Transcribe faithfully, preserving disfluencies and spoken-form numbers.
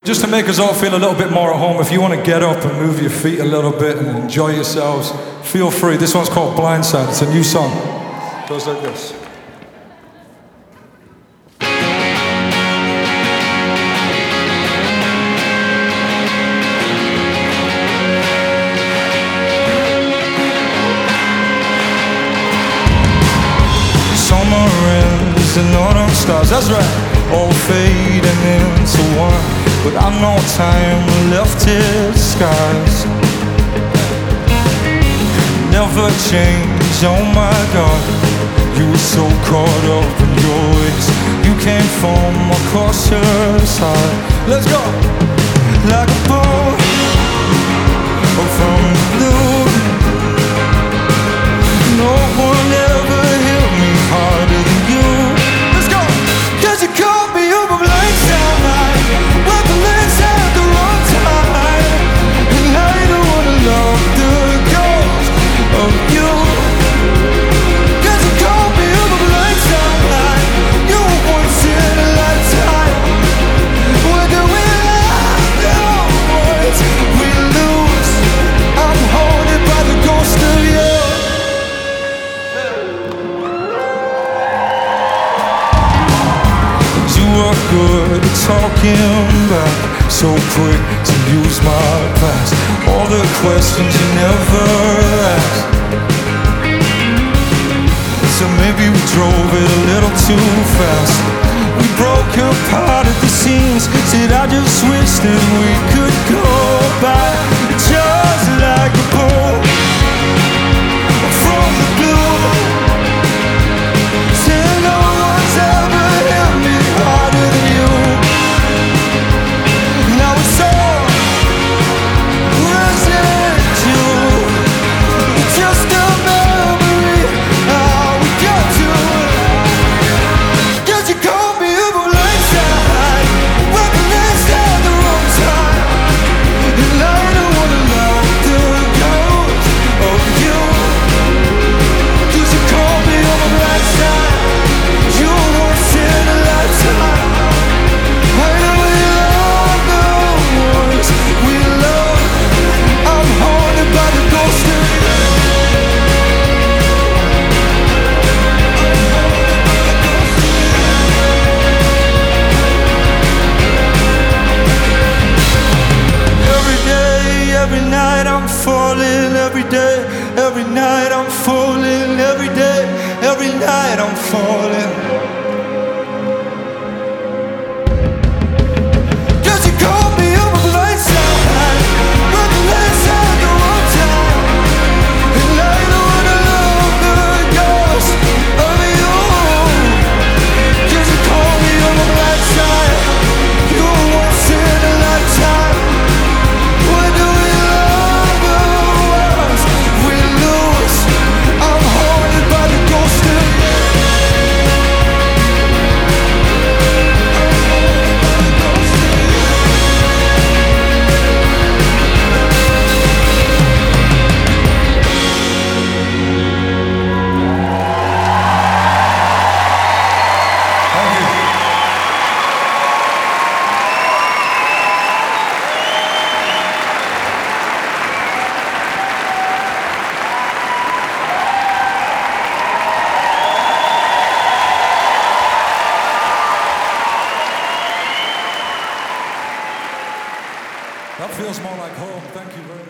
Just to make us all feel a little bit more at home, if you want to get up and move your feet a little bit and enjoy yourselves, feel free. This one's called Blindside. It's a new song. It goes like this. Summer ends and autumn stars, that's right, all fading into one. But I've no time left here, skies never change, oh my God. You were so caught up in your ways, you came from across your side. Let's go! Like a boat from the blue, no one ever hit me harder than you. Let's go! Cause you caught me up a blindside, with the lens at the wrong time, and I don't wanna love the ghost of you. Cause you caught me up a blindside, you were once in a lifetime. We're doing love, once we lose, I'm haunted by the ghost of you. You are good at talking back, so quick to use my past, all the questions you never asked. So maybe we drove it a little too fast, we broke apart at the seams. Said I just wish that we could go back, just like a boat from the blue. Said no one's ever hit me harder than you. Now it's all residual, just a memory how we got to it. Cause you called me up a blindside, with the lens at the wrong time, and I don't wanna love the ghost of you. Cause you called me up a blindside, you were once in a lifetime. I know we love the ones we love, I'm haunted by the ghost of you. Every day, every night I'm falling, every day, every night I'm falling, every day, every night I'm falling. Cause you called me up a blindside, with the lens at the wrong time, and I don't wanna love the ghost of you. Cause you called me up a blindside, you were once in a lifetime. When do we love the ones we lose? I'm haunted by the ghost of you. Thank you. That feels more like home. Thank you very much.